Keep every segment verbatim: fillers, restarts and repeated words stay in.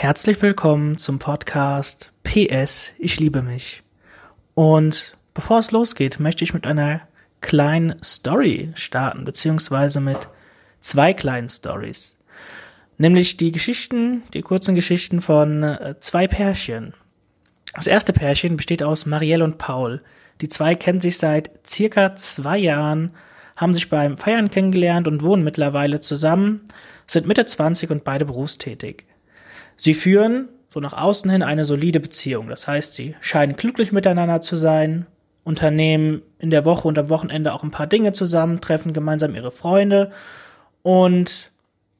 Herzlich willkommen zum Podcast P S, ich liebe mich. Und bevor es losgeht, möchte ich mit einer kleinen Story starten, beziehungsweise mit zwei kleinen Stories. Nämlich die Geschichten, die kurzen Geschichten von äh, zwei Pärchen. Das erste Pärchen besteht aus Marielle und Paul. Die zwei kennen sich seit circa zwei Jahren, haben sich beim Feiern kennengelernt und wohnen mittlerweile zusammen, sind Mitte zwanzig und beide berufstätig. Sie führen so nach außen hin eine solide Beziehung. Das heißt, sie scheinen glücklich miteinander zu sein, unternehmen in der Woche und am Wochenende auch ein paar Dinge zusammen, treffen gemeinsam ihre Freunde und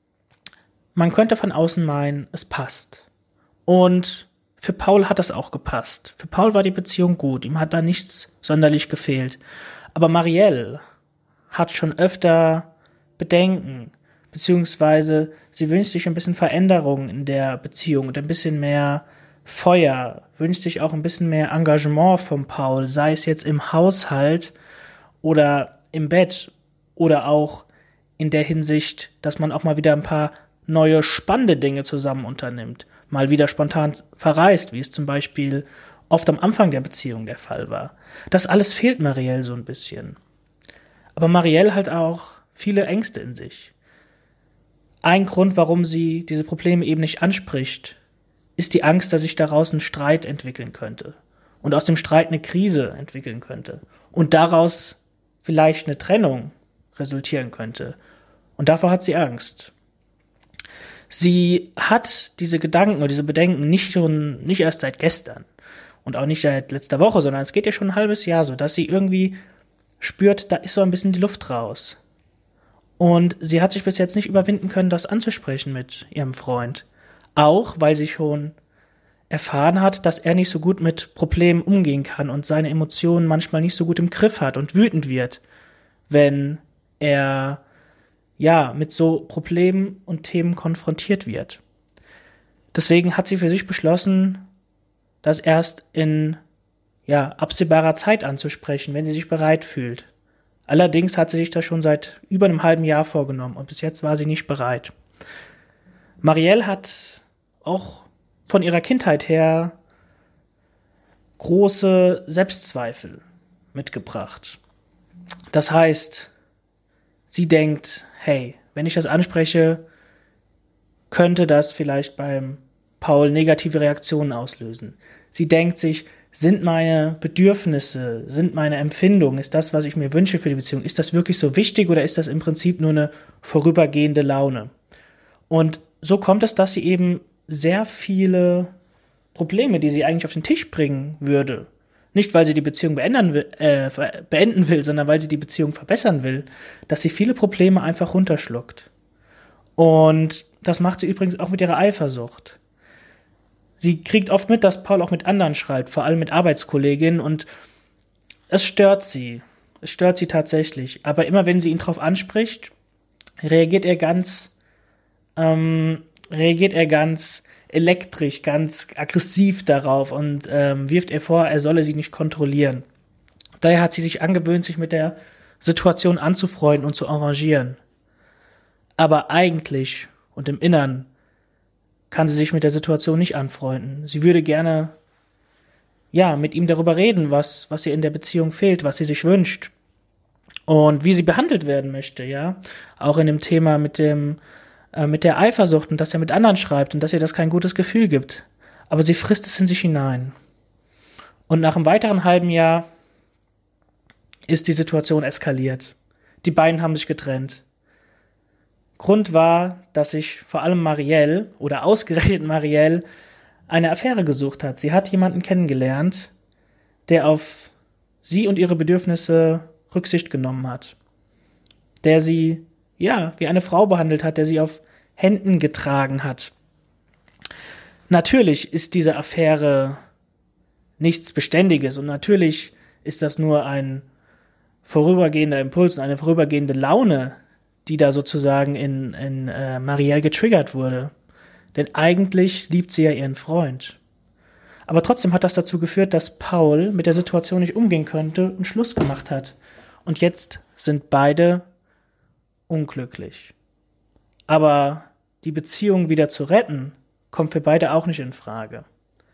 man könnte von außen meinen, es passt. Und für Paul hat das auch gepasst. Für Paul war die Beziehung gut, ihm hat da nichts sonderlich gefehlt. Aber Marielle hat schon öfter Bedenken, beziehungsweise sie wünscht sich ein bisschen Veränderung in der Beziehung und ein bisschen mehr Feuer, wünscht sich auch ein bisschen mehr Engagement von Paul, sei es jetzt im Haushalt oder im Bett oder auch in der Hinsicht, dass man auch mal wieder ein paar neue spannende Dinge zusammen unternimmt, mal wieder spontan verreist, wie es zum Beispiel oft am Anfang der Beziehung der Fall war. Das alles fehlt Marielle so ein bisschen. Aber Marielle hat auch viele Ängste in sich. Ein Grund, warum sie diese Probleme eben nicht anspricht, ist die Angst, dass sich daraus ein Streit entwickeln könnte und aus dem Streit eine Krise entwickeln könnte und daraus vielleicht eine Trennung resultieren könnte. Und davor hat sie Angst. Sie hat diese Gedanken oder diese Bedenken nicht schon, nicht erst seit gestern und auch nicht seit letzter Woche, sondern es geht ja schon ein halbes Jahr so, dass sie irgendwie spürt, da ist so ein bisschen die Luft raus. Und sie hat sich bis jetzt nicht überwinden können, das anzusprechen mit ihrem Freund. Auch, weil sie schon erfahren hat, dass er nicht so gut mit Problemen umgehen kann und seine Emotionen manchmal nicht so gut im Griff hat und wütend wird, wenn er, ja, mit so Problemen und Themen konfrontiert wird. Deswegen hat sie für sich beschlossen, das erst in, ja, absehbarer Zeit anzusprechen, wenn sie sich bereit fühlt. Allerdings hat sie sich das schon seit über einem halben Jahr vorgenommen und bis jetzt war sie nicht bereit. Marielle hat auch von ihrer Kindheit her große Selbstzweifel mitgebracht. Das heißt, sie denkt, hey, wenn ich das anspreche, könnte das vielleicht beim Paul negative Reaktionen auslösen. Sie denkt sich, sind meine Bedürfnisse, sind meine Empfindungen, ist das, was ich mir wünsche für die Beziehung, ist das wirklich so wichtig oder ist das im Prinzip nur eine vorübergehende Laune? Und so kommt es, dass sie eben sehr viele Probleme, die sie eigentlich auf den Tisch bringen würde, nicht weil sie die Beziehung beenden will, äh, beenden will, sondern weil sie die Beziehung verbessern will, dass sie viele Probleme einfach runterschluckt. Und das macht sie übrigens auch mit ihrer Eifersucht. Sie kriegt oft mit, dass Paul auch mit anderen schreibt, vor allem mit Arbeitskolleginnen, und es stört sie. Es stört sie tatsächlich. Aber immer wenn sie ihn drauf anspricht, reagiert er ganz, ähm, reagiert er ganz elektrisch, ganz aggressiv darauf und ähm, wirft ihr vor, er solle sie nicht kontrollieren. Daher hat sie sich angewöhnt, sich mit der Situation anzufreunden und zu arrangieren. Aber eigentlich und im Innern kann sie sich mit der Situation nicht anfreunden. Sie würde gerne, ja, mit ihm darüber reden, was, was ihr in der Beziehung fehlt, was sie sich wünscht und wie sie behandelt werden möchte, ja. Auch in dem Thema mit dem, äh, mit der Eifersucht und dass er mit anderen schreibt und dass ihr das kein gutes Gefühl gibt. Aber sie frisst es in sich hinein. Und nach einem weiteren halben Jahr ist die Situation eskaliert. Die beiden haben sich getrennt. Grund war, dass sich vor allem Marielle oder ausgerechnet Marielle eine Affäre gesucht hat. Sie hat jemanden kennengelernt, der auf sie und ihre Bedürfnisse Rücksicht genommen hat. Der sie, ja, wie eine Frau behandelt hat, der sie auf Händen getragen hat. Natürlich ist diese Affäre nichts Beständiges und natürlich ist das nur ein vorübergehender Impuls, eine vorübergehende Laune, die da sozusagen in, in äh, Marielle getriggert wurde. Denn eigentlich liebt sie ja ihren Freund. Aber trotzdem hat das dazu geführt, dass Paul mit der Situation nicht umgehen konnte und Schluss gemacht hat. Und jetzt sind beide unglücklich. Aber die Beziehung wieder zu retten, kommt für beide auch nicht in Frage.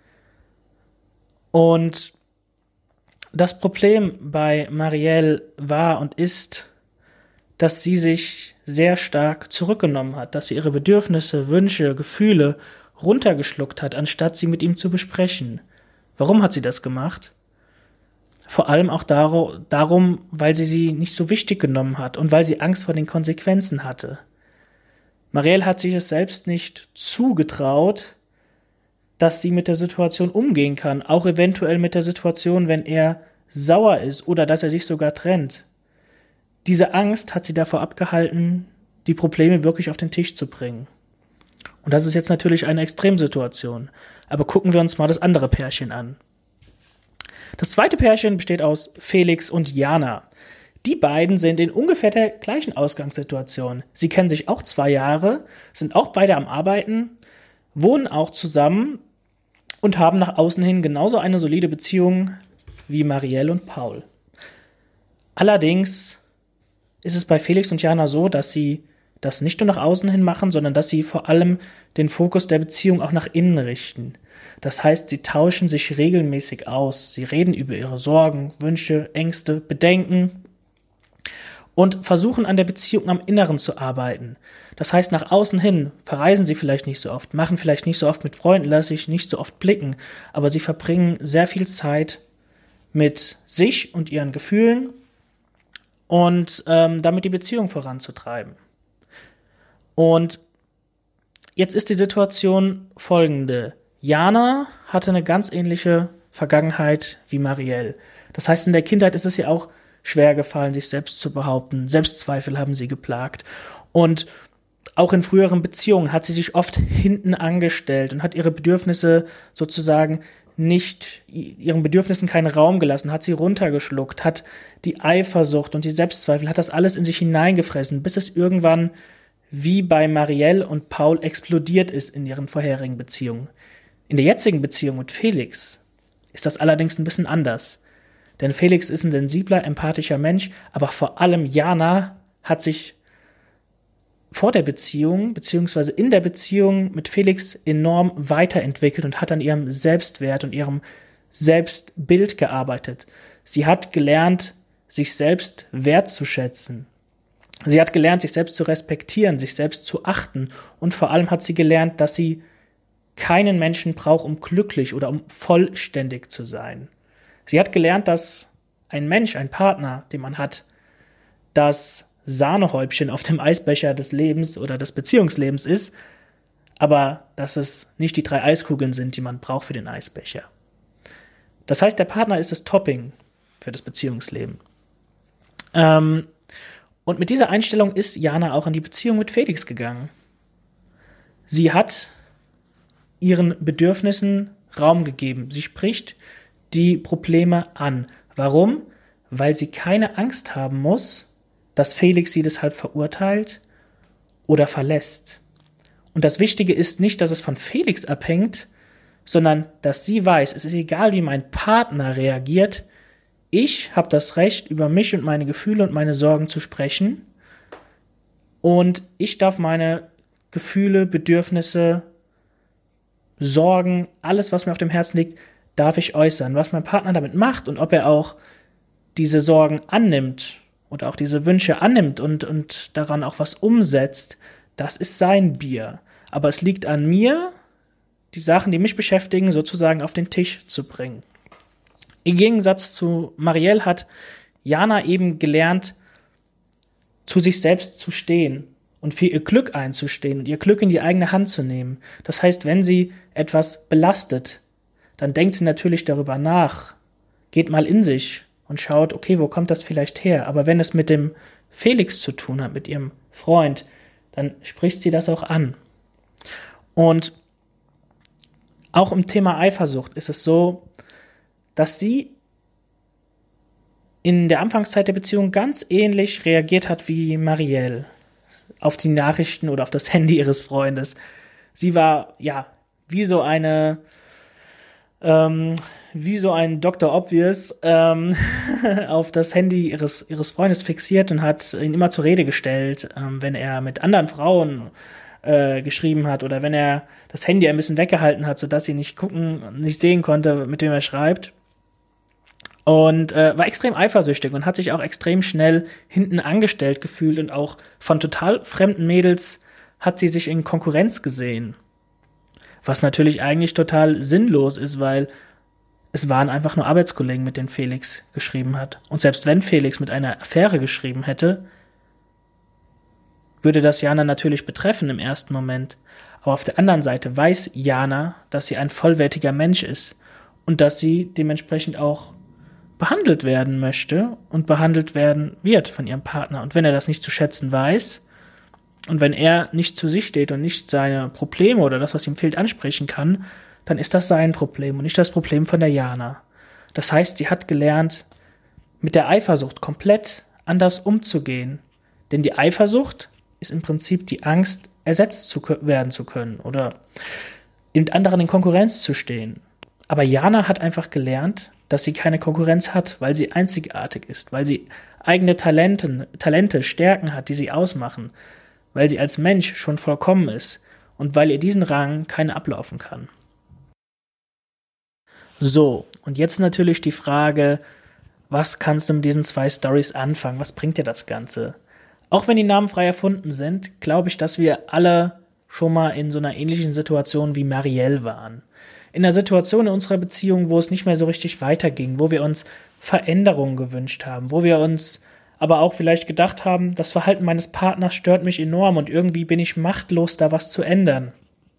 Und das Problem bei Marielle war und ist, dass sie sich sehr stark zurückgenommen hat, dass sie ihre Bedürfnisse, Wünsche, Gefühle runtergeschluckt hat, anstatt sie mit ihm zu besprechen. Warum hat sie das gemacht? Vor allem auch dar- darum, weil sie sie nicht so wichtig genommen hat und weil sie Angst vor den Konsequenzen hatte. Marielle hat sich es selbst nicht zugetraut, dass sie mit der Situation umgehen kann, auch eventuell mit der Situation, wenn er sauer ist oder dass er sich sogar trennt. Diese Angst hat sie davor abgehalten, die Probleme wirklich auf den Tisch zu bringen. Und das ist jetzt natürlich eine Extremsituation. Aber gucken wir uns mal das andere Pärchen an. Das zweite Pärchen besteht aus Felix und Jana. Die beiden sind in ungefähr der gleichen Ausgangssituation. Sie kennen sich auch zwei Jahre, sind auch beide am Arbeiten, wohnen auch zusammen und haben nach außen hin genauso eine solide Beziehung wie Marielle und Paul. Allerdings ist es bei Felix und Jana so, dass sie das nicht nur nach außen hin machen, sondern dass sie vor allem den Fokus der Beziehung auch nach innen richten. Das heißt, sie tauschen sich regelmäßig aus. Sie reden über ihre Sorgen, Wünsche, Ängste, Bedenken und versuchen an der Beziehung am Inneren zu arbeiten. Das heißt, nach außen hin verreisen sie vielleicht nicht so oft, machen vielleicht nicht so oft mit Freunden, lassen sich nicht so oft blicken, aber sie verbringen sehr viel Zeit mit sich und ihren Gefühlen und ähm, damit die Beziehung voranzutreiben. Und jetzt ist die Situation folgende. Jana hatte eine ganz ähnliche Vergangenheit wie Marielle. Das heißt, in der Kindheit ist es ihr auch schwer gefallen, sich selbst zu behaupten. Selbstzweifel haben sie geplagt. Und auch in früheren Beziehungen hat sie sich oft hinten angestellt und hat ihre Bedürfnisse sozusagen nicht, ihren Bedürfnissen keinen Raum gelassen, hat sie runtergeschluckt, hat die Eifersucht und die Selbstzweifel, hat das alles in sich hineingefressen, bis es irgendwann wie bei Marielle und Paul explodiert ist in ihren vorherigen Beziehungen. In der jetzigen Beziehung mit Felix ist das allerdings ein bisschen anders. Denn Felix ist ein sensibler, empathischer Mensch, aber vor allem Jana hat sich vor der Beziehung, beziehungsweise in der Beziehung mit Felix enorm weiterentwickelt und hat an ihrem Selbstwert und ihrem Selbstbild gearbeitet. Sie hat gelernt, sich selbst wertzuschätzen. Sie hat gelernt, sich selbst zu respektieren, sich selbst zu achten und vor allem hat sie gelernt, dass sie keinen Menschen braucht, um glücklich oder um vollständig zu sein. Sie hat gelernt, dass ein Mensch, ein Partner, den man hat, das Sahnehäubchen auf dem Eisbecher des Lebens oder des Beziehungslebens ist, aber dass es nicht die drei Eiskugeln sind, die man braucht für den Eisbecher. Das heißt, der Partner ist das Topping für das Beziehungsleben. Ähm, und mit dieser Einstellung ist Jana auch in die Beziehung mit Felix gegangen. Sie hat ihren Bedürfnissen Raum gegeben. Sie spricht die Probleme an. Warum? Weil sie keine Angst haben muss, dass Felix sie deshalb verurteilt oder verlässt. Und das Wichtige ist nicht, dass es von Felix abhängt, sondern dass sie weiß, es ist egal, wie mein Partner reagiert, ich habe das Recht, über mich und meine Gefühle und meine Sorgen zu sprechen und ich darf meine Gefühle, Bedürfnisse, Sorgen, alles, was mir auf dem Herzen liegt, darf ich äußern. Was mein Partner damit macht und ob er auch diese Sorgen annimmt oder auch diese Wünsche annimmt und, und daran auch was umsetzt, das ist sein Bier. Aber es liegt an mir, die Sachen, die mich beschäftigen, sozusagen auf den Tisch zu bringen. Im Gegensatz zu Marielle hat Jana eben gelernt, zu sich selbst zu stehen und für ihr Glück einzustehen und ihr Glück in die eigene Hand zu nehmen. Das heißt, wenn sie etwas belastet, dann denkt sie natürlich darüber nach, geht mal in sich und schaut, okay, wo kommt das vielleicht her? Aber wenn es mit dem Felix zu tun hat, mit ihrem Freund, dann spricht sie das auch an. Und auch im Thema Eifersucht ist es so, dass sie in der Anfangszeit der Beziehung ganz ähnlich reagiert hat wie Marielle auf die Nachrichten oder auf das Handy ihres Freundes. Sie war, ja, wie so eine, ähm, wie so ein Doktor Obvious ähm, auf das Handy ihres, ihres Freundes fixiert und hat ihn immer zur Rede gestellt, ähm, wenn er mit anderen Frauen äh, geschrieben hat oder wenn er das Handy ein bisschen weggehalten hat, sodass sie nicht gucken, nicht sehen konnte, mit wem er schreibt. Und äh, war extrem eifersüchtig und hat sich auch extrem schnell hinten angestellt gefühlt und auch von total fremden Mädels hat sie sich in Konkurrenz gesehen. Was natürlich eigentlich total sinnlos ist, weil es waren einfach nur Arbeitskollegen, mit denen Felix geschrieben hat. Und selbst wenn Felix mit einer Affäre geschrieben hätte, würde das Jana natürlich betreffen im ersten Moment. Aber auf der anderen Seite weiß Jana, dass sie ein vollwertiger Mensch ist und dass sie dementsprechend auch behandelt werden möchte und behandelt werden wird von ihrem Partner. Und wenn er das nicht zu schätzen weiß und wenn er nicht zu sich steht und nicht seine Probleme oder das, was ihm fehlt, ansprechen kann, dann ist das sein Problem und nicht das Problem von der Jana. Das heißt, sie hat gelernt, mit der Eifersucht komplett anders umzugehen. Denn die Eifersucht ist im Prinzip die Angst, ersetzt zu werden zu können oder mit anderen in Konkurrenz zu stehen. Aber Jana hat einfach gelernt, dass sie keine Konkurrenz hat, weil sie einzigartig ist, weil sie eigene Talente, Talente, Stärken hat, die sie ausmachen, weil sie als Mensch schon vollkommen ist und weil ihr diesen Rang keiner ablaufen kann. So, und jetzt natürlich die Frage, was kannst du mit diesen zwei Storys anfangen? Was bringt dir das Ganze? Auch wenn die Namen frei erfunden sind, glaube ich, dass wir alle schon mal in so einer ähnlichen Situation wie Marielle waren. In einer Situation in unserer Beziehung, wo es nicht mehr so richtig weiterging, wo wir uns Veränderungen gewünscht haben, wo wir uns aber auch vielleicht gedacht haben, das Verhalten meines Partners stört mich enorm und irgendwie bin ich machtlos, da was zu ändern.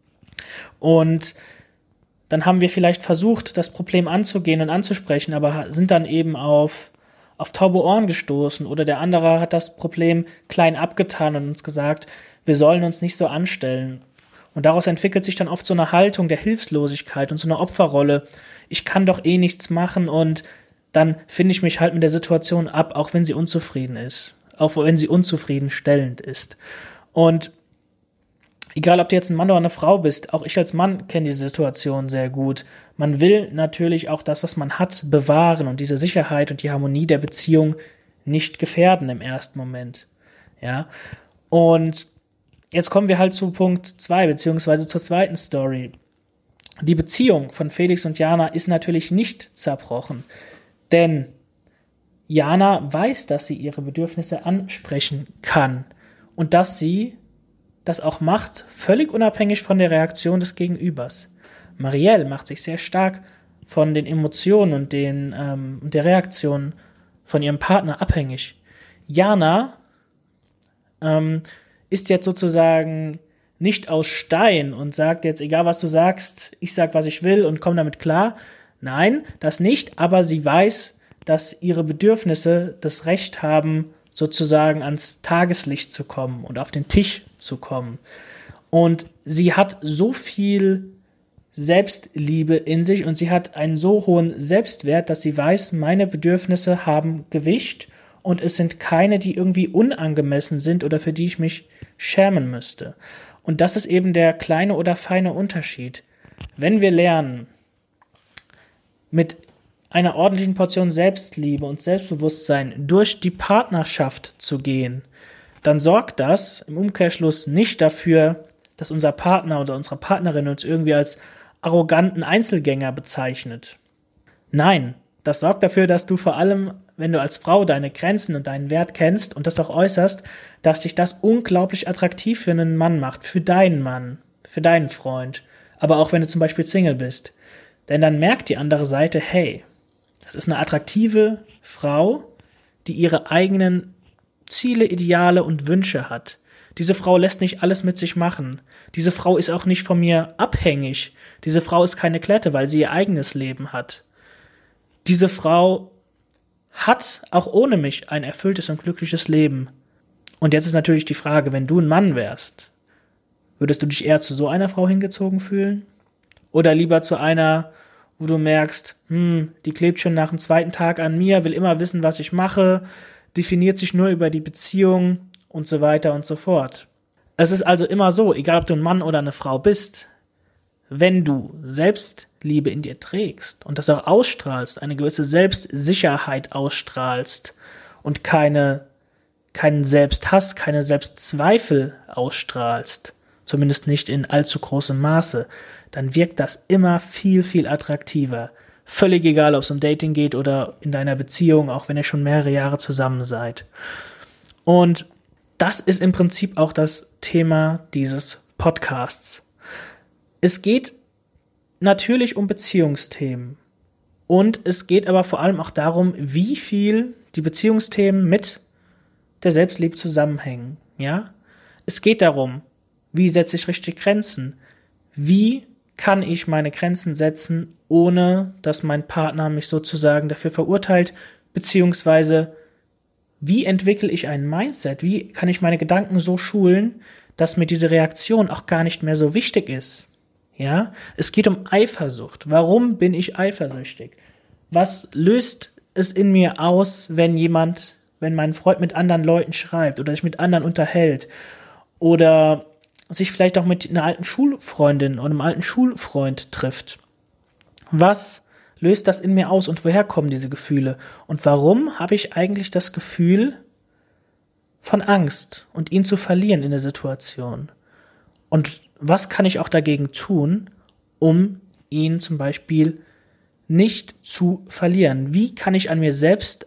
Und dann haben wir vielleicht versucht, das Problem anzugehen und anzusprechen, aber sind dann eben auf, auf taube Ohren gestoßen oder der andere hat das Problem klein abgetan und uns gesagt, wir sollen uns nicht so anstellen. Und daraus entwickelt sich dann oft so eine Haltung der Hilflosigkeit und so eine Opferrolle. Ich kann doch eh nichts machen und dann finde ich mich halt mit der Situation ab, auch wenn sie unzufrieden ist, auch wenn sie unzufriedenstellend ist. Und egal, ob du jetzt ein Mann oder eine Frau bist, auch ich als Mann kenne die Situation sehr gut. Man will natürlich auch das, was man hat, bewahren und diese Sicherheit und die Harmonie der Beziehung nicht gefährden im ersten Moment. Ja, und jetzt kommen wir halt zu Punkt zwei, beziehungsweise zur zweiten Story. Die Beziehung von Felix und Jana ist natürlich nicht zerbrochen, denn Jana weiß, dass sie ihre Bedürfnisse ansprechen kann und dass sie das auch macht, völlig unabhängig von der Reaktion des Gegenübers. Marielle macht sich sehr stark von den Emotionen und den, ähm, der Reaktion von ihrem Partner abhängig. Jana ähm, ist jetzt sozusagen nicht aus Stein und sagt jetzt, egal was du sagst, ich sag, was ich will und komm damit klar. Nein, das nicht, aber sie weiß, dass ihre Bedürfnisse das Recht haben, sozusagen ans Tageslicht zu kommen und auf den Tisch zu kommen. Und sie hat so viel Selbstliebe in sich und sie hat einen so hohen Selbstwert, dass sie weiß, meine Bedürfnisse haben Gewicht und es sind keine, die irgendwie unangemessen sind oder für die ich mich schämen müsste. Und das ist eben der kleine oder feine Unterschied. Wenn wir lernen, mit einer ordentlichen Portion Selbstliebe und Selbstbewusstsein durch die Partnerschaft zu gehen, dann sorgt das im Umkehrschluss nicht dafür, dass unser Partner oder unsere Partnerin uns irgendwie als arroganten Einzelgänger bezeichnet. Nein, das sorgt dafür, dass du vor allem, wenn du als Frau deine Grenzen und deinen Wert kennst und das auch äußerst, dass dich das unglaublich attraktiv für einen Mann macht, für deinen Mann, für deinen Freund, aber auch wenn du zum Beispiel Single bist. Denn dann merkt die andere Seite, hey, das ist eine attraktive Frau, die ihre eigenen Ziele, Ideale und Wünsche hat. Diese Frau lässt nicht alles mit sich machen. Diese Frau ist auch nicht von mir abhängig. Diese Frau ist keine Klette, weil sie ihr eigenes Leben hat. Diese Frau hat auch ohne mich ein erfülltes und glückliches Leben. Und jetzt ist natürlich die Frage, wenn du ein Mann wärst, würdest du dich eher zu so einer Frau hingezogen fühlen? Oder lieber zu einer, wo du merkst, hm, die klebt schon nach dem zweiten Tag an mir, will immer wissen, was ich mache, definiert sich nur über die Beziehung und so weiter und so fort. Es ist also immer so, egal ob du ein Mann oder eine Frau bist, wenn du Selbstliebe in dir trägst und das auch ausstrahlst, eine gewisse Selbstsicherheit ausstrahlst und keine, keinen Selbsthass, keine Selbstzweifel ausstrahlst, zumindest nicht in allzu großem Maße, dann wirkt das immer viel, viel attraktiver. Völlig egal, ob es um Dating geht oder in deiner Beziehung, auch wenn ihr schon mehrere Jahre zusammen seid. Und das ist im Prinzip auch das Thema dieses Podcasts. Es geht natürlich um Beziehungsthemen. Und es geht aber vor allem auch darum, wie viel die Beziehungsthemen mit der Selbstliebe zusammenhängen. Ja? Es geht darum, wie setze ich richtig Grenzen? Wie kann ich meine Grenzen setzen, ohne dass mein Partner mich sozusagen dafür verurteilt? Beziehungsweise, wie entwickle ich ein Mindset? Wie kann ich meine Gedanken so schulen, dass mir diese Reaktion auch gar nicht mehr so wichtig ist? Ja, es geht um Eifersucht. Warum bin ich eifersüchtig? Was löst es in mir aus, wenn jemand, wenn mein Freund mit anderen Leuten schreibt oder sich mit anderen unterhält oder sich vielleicht auch mit einer alten Schulfreundin oder einem alten Schulfreund trifft? Was löst das in mir aus und woher kommen diese Gefühle? Und warum habe ich eigentlich das Gefühl von Angst und ihn zu verlieren in der Situation? Und was kann ich auch dagegen tun, um ihn zum Beispiel nicht zu verlieren? Wie kann ich an mir selbst...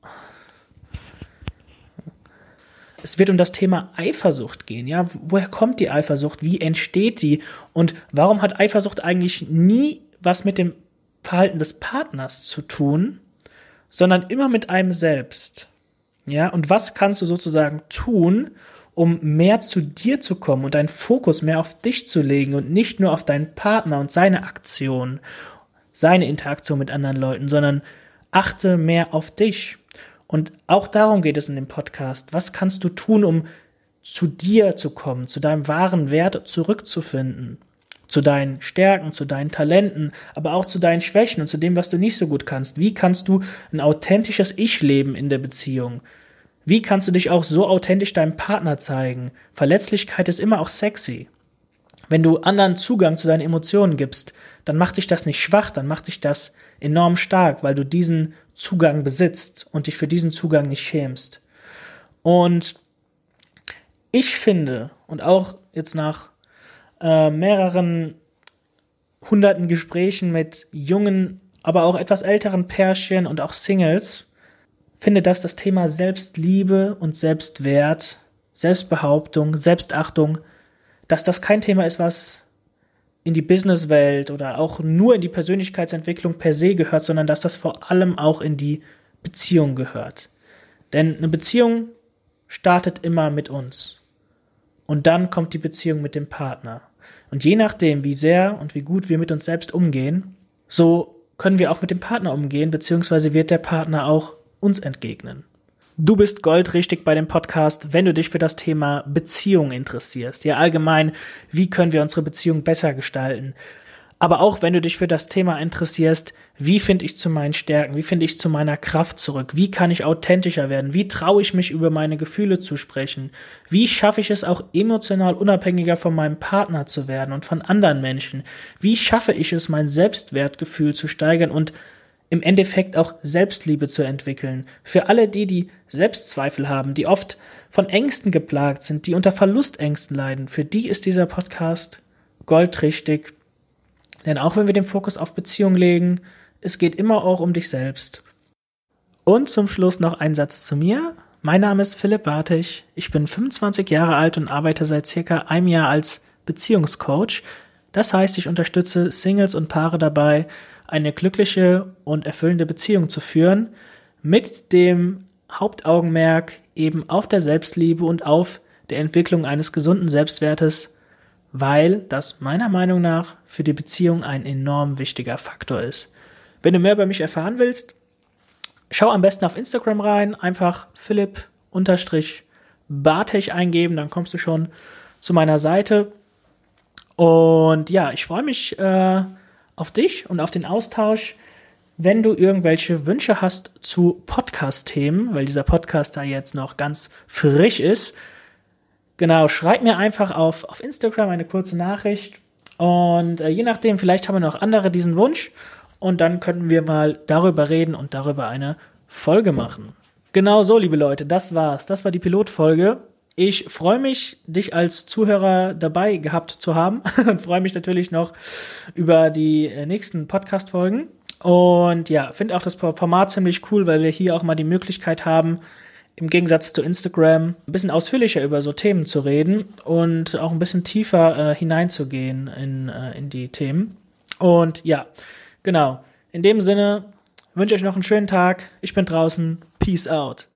Es wird um das Thema Eifersucht gehen. Ja, woher kommt die Eifersucht? Wie entsteht die? Und warum hat Eifersucht eigentlich nie was mit dem Verhalten des Partners zu tun, sondern immer mit einem selbst? Ja, und was kannst du sozusagen tun, um mehr zu dir zu kommen und deinen Fokus mehr auf dich zu legen und nicht nur auf deinen Partner und seine Aktion, seine Interaktion mit anderen Leuten, sondern achte mehr auf dich. Und auch darum geht es in dem Podcast. Was kannst du tun, um zu dir zu kommen, zu deinem wahren Wert zurückzufinden, zu deinen Stärken, zu deinen Talenten, aber auch zu deinen Schwächen und zu dem, was du nicht so gut kannst? Wie kannst du ein authentisches Ich leben in der Beziehung? Wie kannst du dich auch so authentisch deinem Partner zeigen? Verletzlichkeit ist immer auch sexy. Wenn du anderen Zugang zu deinen Emotionen gibst, dann macht dich das nicht schwach, dann macht dich das enorm stark, weil du diesen Zugang besitzt und dich für diesen Zugang nicht schämst. Und ich finde, und auch jetzt nach äh, mehreren hunderten Gesprächen mit jungen, aber auch etwas älteren Pärchen und auch Singles, finde, dass das Thema Selbstliebe und Selbstwert, Selbstbehauptung, Selbstachtung, dass das kein Thema ist, was in die Businesswelt oder auch nur in die Persönlichkeitsentwicklung per se gehört, sondern dass das vor allem auch in die Beziehung gehört. Denn eine Beziehung startet immer mit uns. Und dann kommt die Beziehung mit dem Partner. Und je nachdem, wie sehr und wie gut wir mit uns selbst umgehen, so können wir auch mit dem Partner umgehen, beziehungsweise wird der Partner auch uns entgegnen. Du bist goldrichtig bei dem Podcast, wenn du dich für das Thema Beziehung interessierst. Ja, allgemein, wie können wir unsere Beziehung besser gestalten? Aber auch wenn du dich für das Thema interessierst, wie finde ich zu meinen Stärken, wie finde ich zu meiner Kraft zurück, wie kann ich authentischer werden, wie traue ich mich über meine Gefühle zu sprechen, wie schaffe ich es auch emotional unabhängiger von meinem Partner zu werden und von anderen Menschen, wie schaffe ich es, mein Selbstwertgefühl zu steigern und im Endeffekt auch Selbstliebe zu entwickeln. Für alle die, die Selbstzweifel haben, die oft von Ängsten geplagt sind, die unter Verlustängsten leiden, für die ist dieser Podcast goldrichtig. Denn auch wenn wir den Fokus auf Beziehung legen, es geht immer auch um dich selbst. Und zum Schluss noch ein Satz zu mir. Mein Name ist Philipp Bartich. Ich bin fünfundzwanzig Jahre alt und arbeite seit circa einem Jahr als Beziehungscoach. Das heißt, ich unterstütze Singles und Paare dabei, eine glückliche und erfüllende Beziehung zu führen, mit dem Hauptaugenmerk eben auf der Selbstliebe und auf der Entwicklung eines gesunden Selbstwertes, weil das meiner Meinung nach für die Beziehung ein enorm wichtiger Faktor ist. Wenn du mehr über mich erfahren willst, schau am besten auf Instagram rein, einfach Philipp-Bartich eingeben, dann kommst du schon zu meiner Seite. Und ja, ich freue mich äh, auf dich und auf den Austausch. Wenn du irgendwelche Wünsche hast zu Podcast-Themen, weil dieser Podcast da jetzt noch ganz frisch ist, genau, schreib mir einfach auf, auf Instagram eine kurze Nachricht und äh, je nachdem, vielleicht haben wir noch andere diesen Wunsch und dann könnten wir mal darüber reden und darüber eine Folge machen. Genau so, liebe Leute, das war's. Das war die Pilotfolge. ich freue mich, dich als Zuhörer dabei gehabt zu haben und freue mich natürlich noch über die nächsten Podcast-Folgen. Und ja, finde auch das Format ziemlich cool, weil wir hier auch mal die Möglichkeit haben, im Gegensatz zu Instagram ein bisschen ausführlicher über so Themen zu reden und auch ein bisschen tiefer äh, hineinzugehen in, äh, in die Themen. Und ja, genau. In dem Sinne wünsche ich euch noch einen schönen Tag. Ich bin draußen. Peace out.